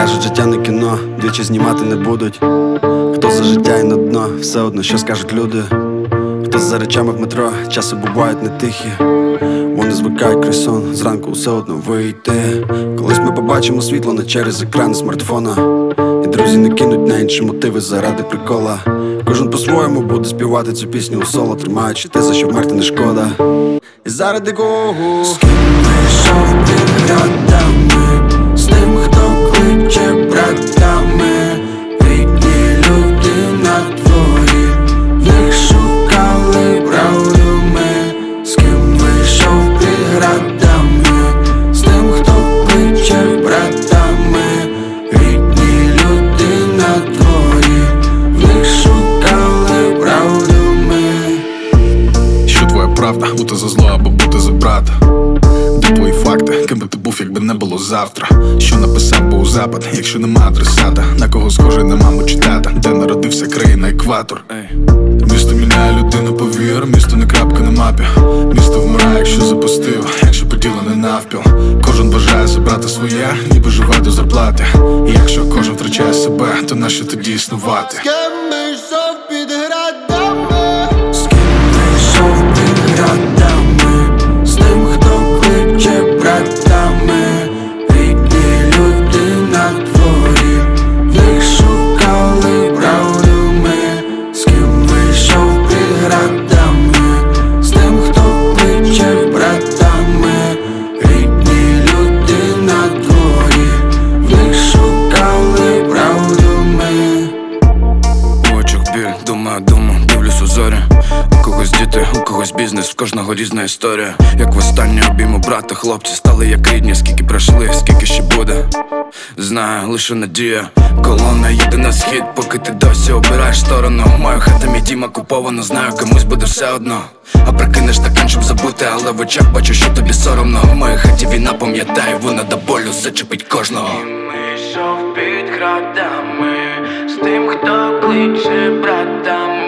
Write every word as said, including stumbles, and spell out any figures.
Кажуть, життя не кіно, двічі знімати не будуть. Хто за життя і на дно, все одно що скажуть люди. Хто за речами в метро, часи бувають не тихі. Вони звикають крізь сон, зранку все одно вийти. Колись ми побачимо світло не через екран смартфона. І друзі не кинуть на інші мотиви заради прикола. Кожен по-своєму буде співати цю пісню у соло, тримаючи те, за що вмерти не шкода. І заради кого? З ким вийшов під градами, з тим, хто кличе братами. Рідні люди на дворі, в них шукали правду ми. З ким вийшов під градами, з тим, хто кличе братами. Рідні люди на дворі, в них шукали правду ми. Що твоя правда? Бути за зло або бути за брата? Де твої факти? Ким би ти був, якби не було завтра? Що написав би у запад, якщо нема адресата? На кого схожий на маму чи тата? Де народився країна екватор? Місто міняє людину, повір. Місто не крапка на мапі. Місто вмирає, якщо запустив, якщо поділене навпіл. Кожен бажає забрати своє, ніби живе до зарплати. І якщо кожен втрачає себе, то нащо тоді існувати? З ким вийшов під градами, з ким вийшов під градами, з тим, хто кличе братами. Рідні люди на дворі, в них шукали правду ми. З ким вийшов під градами, з тим, хто кличе братами. Рідні люди на дворі, в них шукали правду ми. У очах біль, думаю, думаю, дивлюсь у зорі. У когось діти, у когось бізнес, в кожного різна історія. Як востаннє обійму брата, хлопці стали як рідні. Скільки пройшли, скільки ще буде, знаю, лише надія. Колона їде на схід, поки ти досі обираєш сторону. Моя хата, мій дім окуповано, знаю, комусь буде все одно. А прикинеш стакан, щоб забути, але в очах бачу, що тобі соромно. В моїй хаті війна, пам'ятаю, вона до болю зачепить кожного. Ми йшов під градами, з тим, хто кличе братами.